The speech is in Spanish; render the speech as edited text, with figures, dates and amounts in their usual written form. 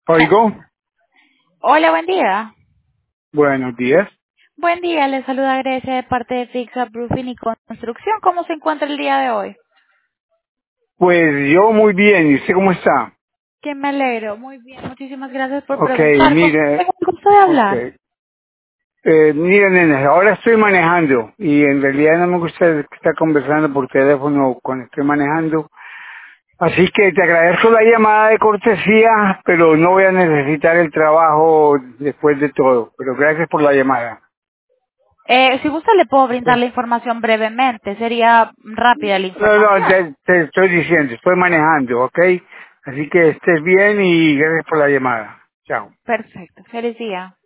Oigo, Hola, buen día. buenos días. Buen día, le saluda Grecia de parte de Fixa Roofing y Construcción. ¿Cómo se encuentra el día de hoy? Pues yo muy bien, ¿y usted cómo está? Que me alegro. Muy bien, muchísimas gracias por Ok, preguntar. ¿Con quién mire, tengo el gusto de ok. hablar? Mire, nene, ahora estoy manejando y en realidad no me gusta estar conversando por teléfono cuando estoy manejando. Así que te agradezco la llamada de cortesía, pero no voy a necesitar el trabajo después de todo. Pero gracias por la llamada. Si gusta, le puedo Ok. brindar la información brevemente. Sería rápida la No, no, información. te estoy diciendo, estoy manejando, ¿ok? Así que estés bien y gracias por la llamada. Chao. Perfecto. Feliz día.